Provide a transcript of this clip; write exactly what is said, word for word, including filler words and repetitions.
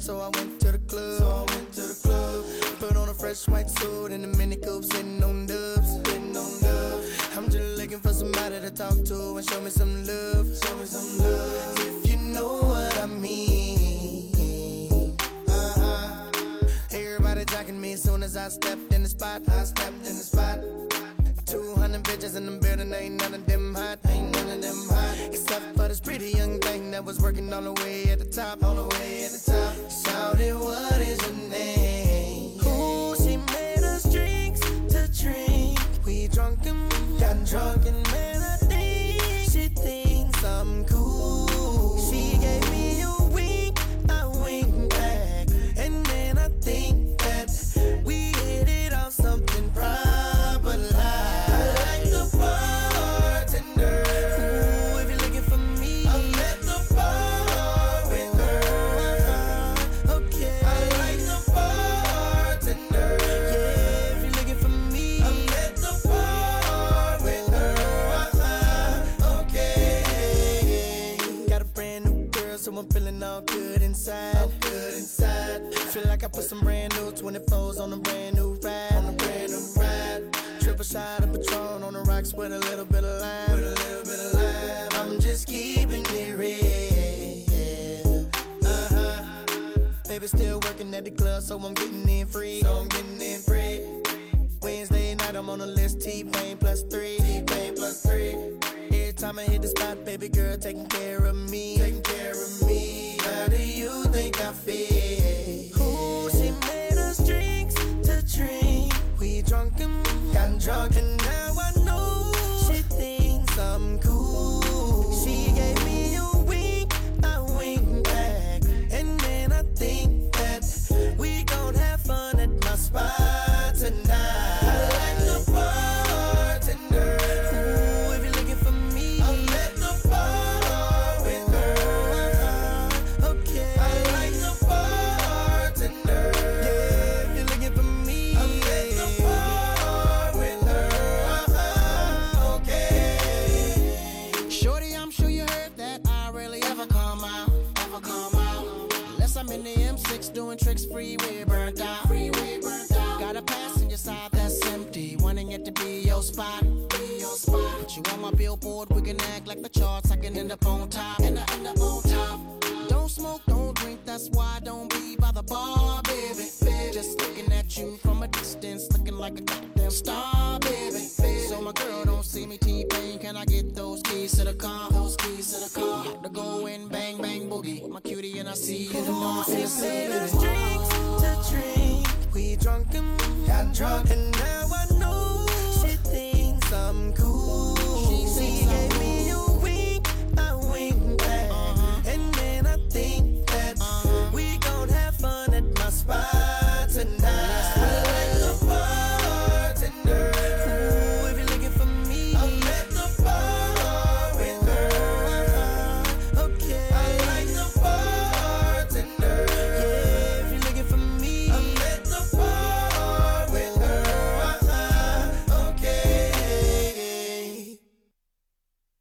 So I went to the club. So I went to the club. Put on a fresh white suit and a mini coupe, sitting on dubs, sitting on dubs. I'm just looking for somebody to talk to and show me some love, show me some love. If you know what I mean. Uh-huh. Everybody jacking me as soon as I stepped in the spot. I stepped in the spot. Two hundred bitches in the building, ain't none of them hot, ain't none of them hot. Except for this pretty young thing that was working all the way at the top, all the way at the top. Shouted, what is your name? Ooh, she made us drinks to drink. We drunk and got drunk and man, I think she thinks I'm cool. She gave me a wink, I winked back, and then I think that we hit it off something proper like. So I'm feeling all good inside, all good inside. Feel like I put some brand new twenty-fours on a brand new ride, on a brand new ride. Triple shot of Patron on the rocks with a little bit of lime, with a little bit of lime. I'm just keeping it real. Uh-huh. Baby still working at the club, so I'm getting in free, so I'm getting in free. Wednesday night I'm on the list, T-Pain plus three, T-Pain plus three. Every time I hit the spot, baby girl taking care of me, taking care of me. How do you think I feel? Ooh, she made us drinks to drink. We drunk and got drunk, and now I know she thinks I'm cool. She gave me a wink, I winked back, and then I think that we gon' have fun at my spot tonight. Doing tricks, freeway burnt out. Freeway burnt out. Got a passenger side that's empty, wanting it to be your spot, be your spot. Put you on my billboard, we can act like the charts. I can end up on top, end up, end up on top. Don't smoke, don't drink, that's why I don't be by the bar, baby. Just looking at you from a distance, looking like a goddamn star, baby. So my girl don't see me T-Pain, can I get those keys to the car? Those keys to the car. To go and bang, bang, boogie. My cutie and I see you tomorrow. She made us drinks to drink. We drunk and got drunk, and now I know